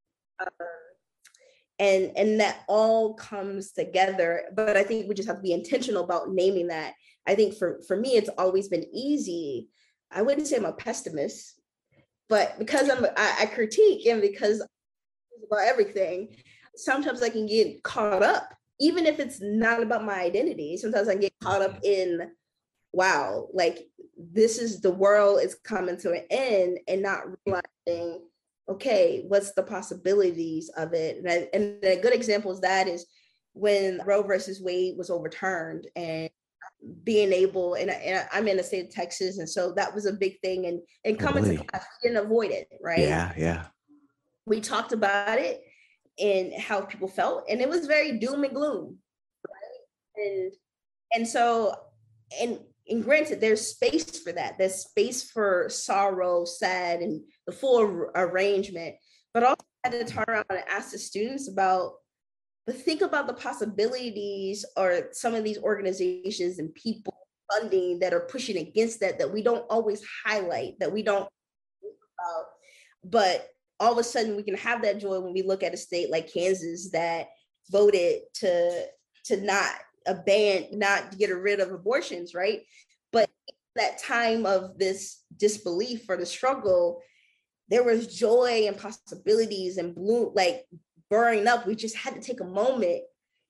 And that all comes together. But I think we just have to be intentional about naming that. I think for me, it's always been easy. I wouldn't say I'm a pessimist, but because I critique, and because about everything, sometimes I can get caught up, even if it's not about my identity. Sometimes I get caught up in, wow, like this is the world is coming to an end, and not realizing, okay, what's the possibilities of it? And a good example of that is when Roe versus Wade was overturned, and being able, and I'm in the state of Texas, and so that was a big thing. And coming to class, we didn't avoid it, right? Yeah. We talked about it and how people felt, and it was very doom and gloom, right? And so, and granted, there's space for that. There's space for sorrow, sad, and the full arrangement. But also I had to turn around and ask the students about, but think about the possibilities, or some of these organizations and people funding that are pushing against that we don't always highlight, that we don't think about. But all of a sudden we can have that joy when we look at a state like Kansas that voted to not not get rid of abortions, right? But that time of this disbelief or the struggle, there was joy and possibilities and bloom, like burning up. We just had to take a moment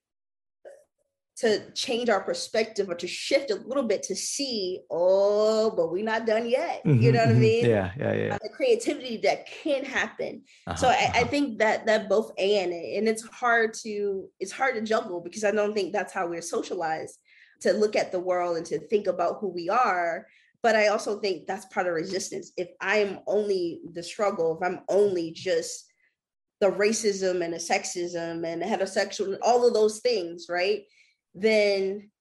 to change our perspective, or to shift a little bit to see, oh, but we're not done yet. You know what I mean? Yeah. The creativity that can happen. So I think that both and it's hard to juggle, because I don't think that's how we're socialized, to look at the world and to think about who we are. But I also think that's part of resistance. If I'm only the struggle, if I'm only just the racism and the sexism and the heterosexual, all of those things, right? Then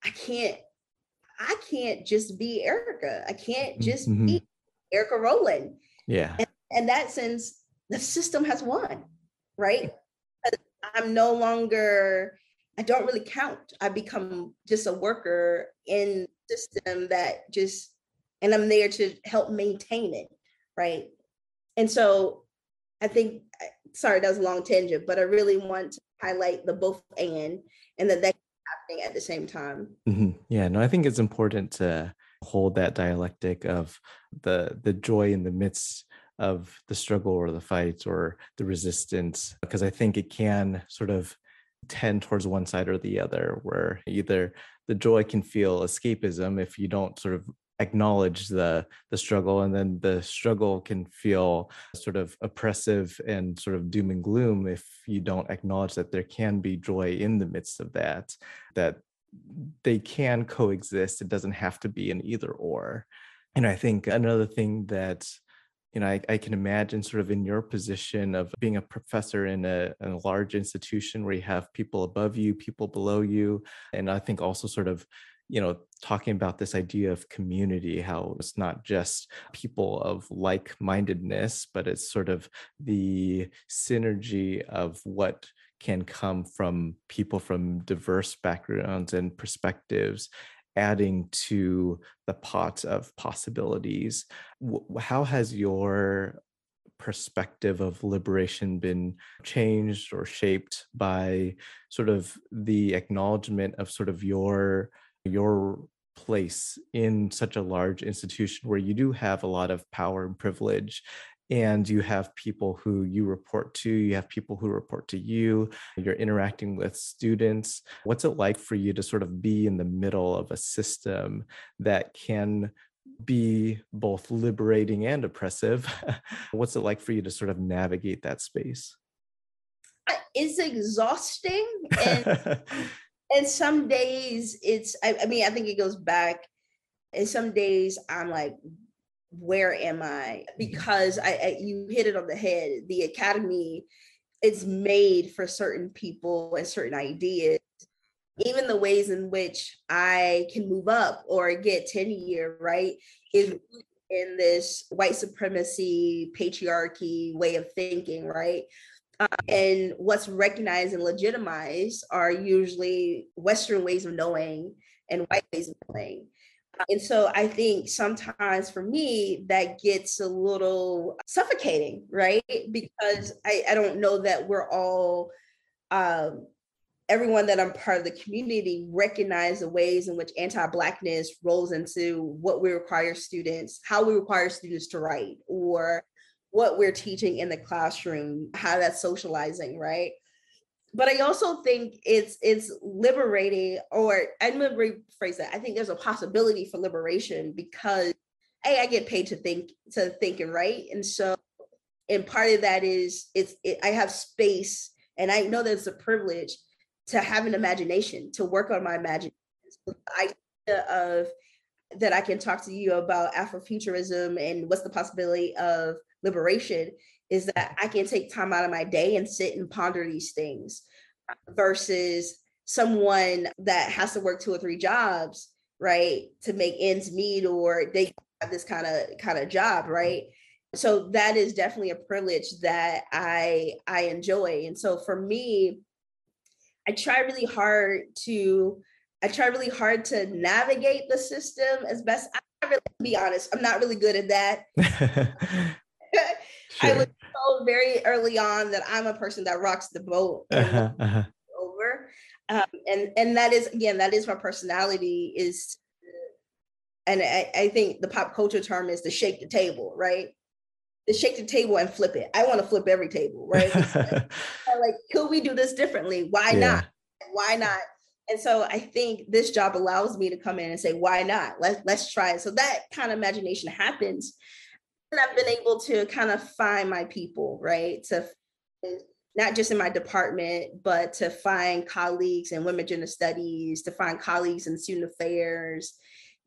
I can't just be Erica. I can't just Mm-hmm. be Erica Rowland. Yeah. And in that sense, the system has won, right? I'm no longer, I don't really count. I become just a worker in the system that just, and I'm there to help maintain it, right? And so I think, sorry, that was a long tangent, but I really want to highlight the both and that happening at the same time. Mm-hmm. Yeah, no, I think it's important to hold that dialectic of the joy in the midst of the struggle or the fight or the resistance, because I think it can sort of tend towards one side or the other, where either the joy can feel escapism if you don't sort of acknowledge the struggle, and then the struggle can feel sort of oppressive and sort of doom and gloom if you don't acknowledge that there can be joy in the midst of that they can coexist. It doesn't have to be an either or. And I think another thing that I can imagine sort of in your position of being a professor in a large institution where you have people above you, people below you. And I think also sort of, talking about this idea of community, how it's not just people of like-mindedness, but it's sort of the synergy of what can come from people from diverse backgrounds and perspectives adding to the pot of possibilities. How has your perspective of liberation been changed or shaped by sort of the acknowledgement of sort of your place in such a large institution where you do have a lot of power and privilege, and you have people who you report to, you have people who report to you, you're interacting with students? What's it like for you to sort of be in the middle of a system that can be both liberating and oppressive? What's it like for you to sort of navigate that space? It's exhausting. And some days I mean, I think it goes back. And some days I'm like, where am I? Because you hit it on the head. The academy is made for certain people and certain ideas. Even the ways in which I can move up or get tenure, right, is in this white supremacy, patriarchy way of thinking, right? And what's recognized and legitimized are usually Western ways of knowing and white ways of knowing. And so I think sometimes for me, that gets a little suffocating, right? Because I don't know that we're all, everyone that I'm part of the community recognize the ways in which anti-Blackness rolls into what we require students, how we require students to write, or what we're teaching in the classroom, how that's socializing, right? But I also think it's liberating, or I'm gonna rephrase that. I think there's a possibility for liberation because I get paid to think and write. And so, and part of that is I have space, and I know that it's a privilege to have an imagination, to work on my imagination. So the idea of that I can talk to you about Afrofuturism and what's the possibility of liberation is that I can take time out of my day and sit and ponder these things versus someone that has to work 2 or 3 jobs, right, to make ends meet, or they have this kind of job, right? So that is definitely a privilege that I enjoy. And so for me, I try really hard to navigate the system as best I really, to be honest, I'm not really good at that. Sure. I was told very early on that I'm a person that rocks the boat and over. And that is, again, that is my personality is, and I think the pop culture term is to shake the table, right? To shake the table and flip it. I want to flip every table, right? Like, could we do this differently? Why not? Why not? And so I think this job allows me to come in and say, why not? Let's try it. So that kind of imagination happens. And I've been able to kind of find my people, right? To not just in my department, but to find colleagues in women gender studies, to find colleagues in student affairs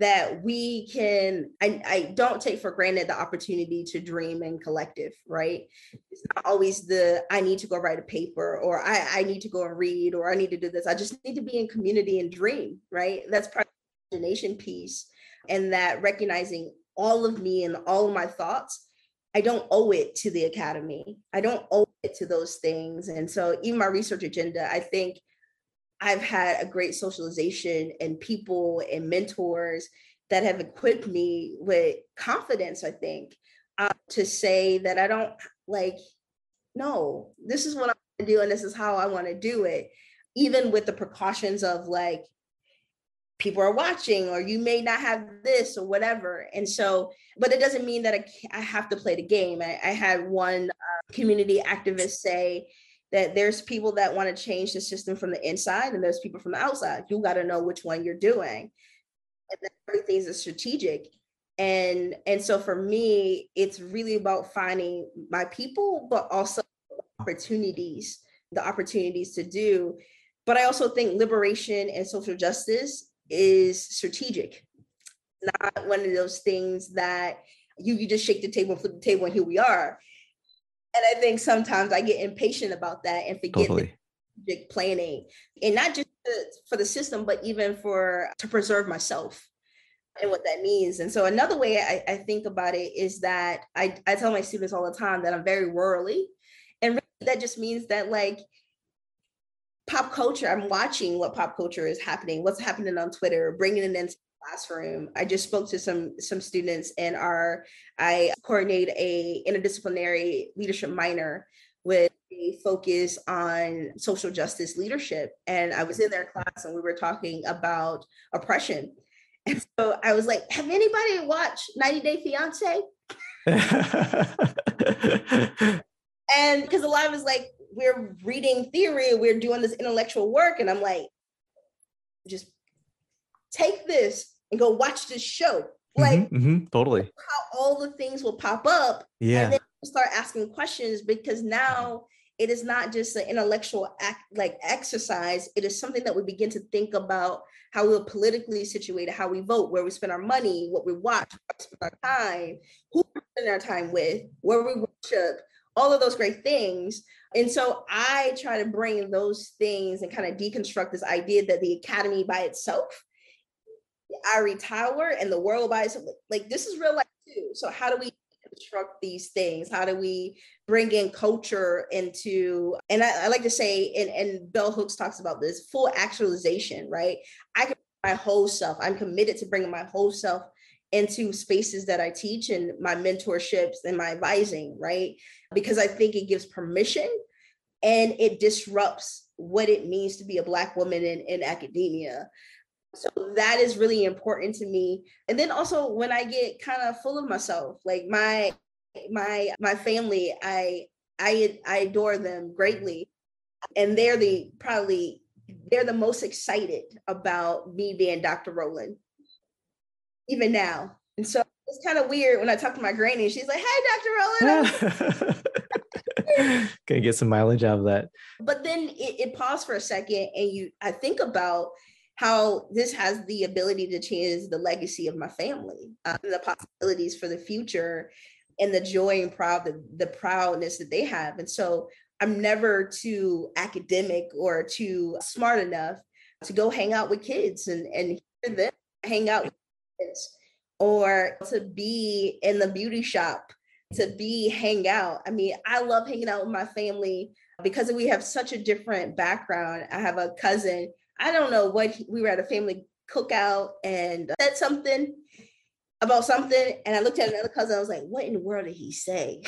that we can, I don't take for granted the opportunity to dream in collective, right? It's not always I need to go write a paper, or I need to go and read, or I need to do this. I just need to be in community and dream, right? That's part of the imagination piece. And that recognizing all of me and all of my thoughts, I don't owe it to the academy. I don't owe it to those things. And so even my research agenda, I think I've had a great socialization and people and mentors that have equipped me with confidence, I think, to say that I don't like, no, this is what I want to do and this is how I want to do it, even with the precautions of like, people are watching, or you may not have this or whatever. And so, but it doesn't mean that I have to play the game. I had one community activist say that there's people that want to change the system from the inside and there's people from the outside. You got to know which one you're doing. And that everything's a strategic. And so for me, it's really about finding my people, but also opportunities, the opportunities to do. But I also think liberation and social justice is strategic, not one of those things that you just shake the table, flip the table, and here we are. And I think sometimes I get impatient about that and forget the strategic planning, and not just for the system, but even to preserve myself and what that means. And so another way I think about it is that I tell my students all the time that I'm very rurally, and really that just means that like pop culture, I'm watching what pop culture is happening, what's happening on Twitter, bringing it into the classroom. I just spoke to some students and I coordinate a interdisciplinary leadership minor with a focus on social justice leadership. And I was in their class and we were talking about oppression. And so I was like, have anybody watched 90 Day Fiance? And because a lot of us like, we're reading theory, we're doing this intellectual work. And I'm like, just take this and go watch this show. Like, totally. How all the things will pop up. Yeah. And then start asking questions, because now it is not just an intellectual exercise. It is something that we begin to think about how we're politically situated, how we vote, where we spend our money, what we watch, what we spend our time, who we spend our time with, where we worship, all of those great things. And so I try to bring those things and kind of deconstruct this idea that the academy by itself, the ivory tower, and the world by itself, like this is real life too. So how do we construct these things? How do we bring in culture into, and I like to say, and Bell Hooks talks about this, full actualization, right? I can bring my whole self. I'm committed to bringing my whole self into spaces that I teach and my mentorships and my advising, right? Because I think it gives permission and it disrupts what it means to be a Black woman in academia. So that is really important to me. And then also when I get kind of full of myself, like my family, I adore them greatly. And they're the most excited about me being Dr. Rowland, even now. And so it's kind of weird when I talk to my granny, she's like, hey, Dr. Rowland. Gonna get some mileage out of that. But then it paused for a second, and I think about how this has the ability to change the legacy of my family, the possibilities for the future, and the joy and the proudness that they have. And so I'm never too academic or too smart enough to go hang out with kids and hear them hang out with kids, or to be in the beauty shop, to hang out. I mean, I love hanging out with my family because we have such a different background. I have a cousin, I don't know what, we were at a family cookout and said something about something. And I looked at another cousin, I was like, what in the world did he say?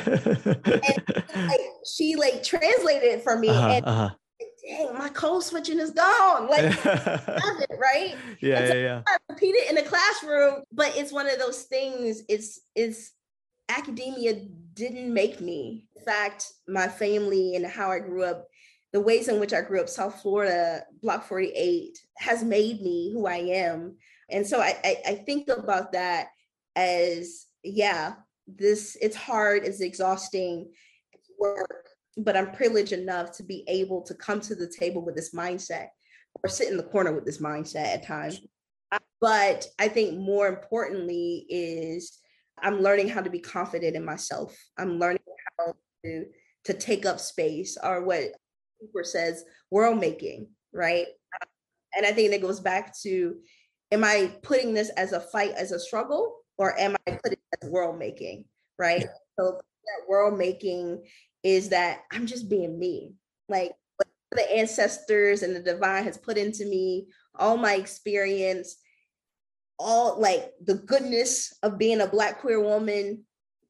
And she translated it for me. And dang, my code switching is gone. Right? Yeah. I repeat it in the classroom, but it's one of those things, it's academia didn't make me. In fact, my family and how I grew up, the ways in which I grew up, South Florida, Block 48, has made me who I am. And so I think about that as, it's hard, it's exhausting, it's work, but I'm privileged enough to be able to come to the table with this mindset, or sit in the corner with this mindset at times. But I think more importantly is I'm learning how to be confident in myself. I'm learning how to take up space, or what Cooper says, world making, right? And I think that goes back to, am I putting this as a fight, as a struggle, or am I putting it as world making, right? So that world making is that I'm just being me. Like what the ancestors and the divine has put into me, all my experience, all like the goodness of being a Black queer woman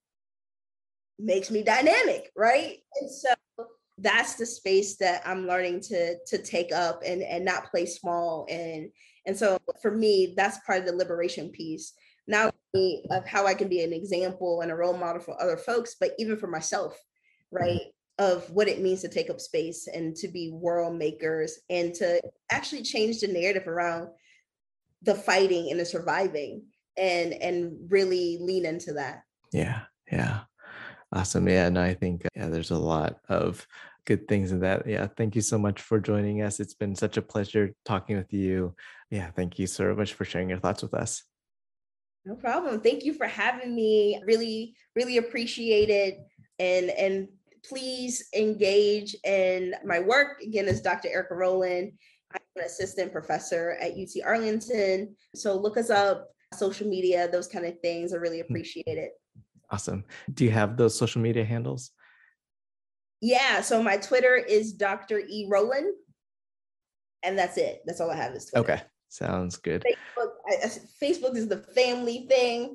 makes me dynamic, right? And so that's the space that I'm learning to take up and not play small. And so for me, that's part of the liberation piece, not only of how I can be an example and a role model for other folks, but even for myself, right? Of what it means to take up space and to be world makers and to actually change the narrative around the fighting and the surviving, and really lean into that. Yeah. Awesome. Yeah, and I think there's a lot of good things in that. Yeah, thank you so much for joining us. It's been such a pleasure talking with you. Yeah, thank you so much for sharing your thoughts with us. No problem. Thank you for having me. Really, really appreciate it. And please engage in my work. Again, as Dr. Erica Rowland. I'm an assistant professor at UT Arlington. So look us up, social media, those kind of things. I really appreciate it. Awesome. Do you have those social media handles? Yeah. So my Twitter is Dr. E. Rowland. And that's it. That's all I have is Twitter. Okay. Sounds good. Facebook is the family thing.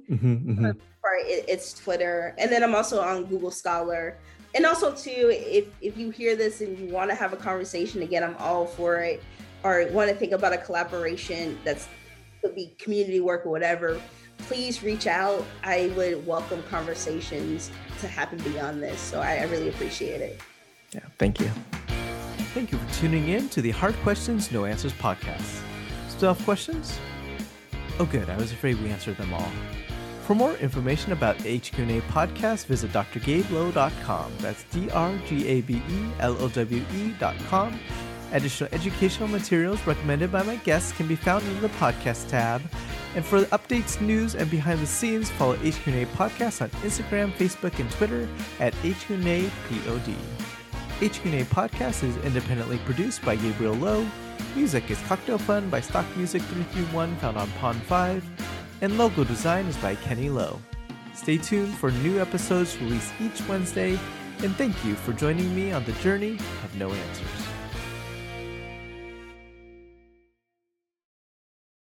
It's Twitter. And then I'm also on Google Scholar. And also too, if you hear this and you want to have a conversation, again, I'm all for it, or want to think about a collaboration that's could be community work or whatever, please reach out. I would welcome conversations to happen beyond this. So I really appreciate it. Yeah, thank you. Thank you for tuning in to the Hard Questions, No Answers podcast. Still have questions? Oh good, I was afraid we answered them all. For more information about the HQ&A podcast, visit drgabelow.com. That's drgabelowe.com. Additional educational materials recommended by my guests can be found under the podcast tab. And for the updates, news, and behind the scenes, follow HQ&A Podcast on Instagram, Facebook, and Twitter at HQ&A POD. HQ&A Podcast is independently produced by Gabriel Lowe. Music is Cocktail Fun by Stock Music 331, found on Pond 5. And logo design is by Kenny Lowe. Stay tuned for new episodes released each Wednesday. And thank you for joining me on the journey of no answers.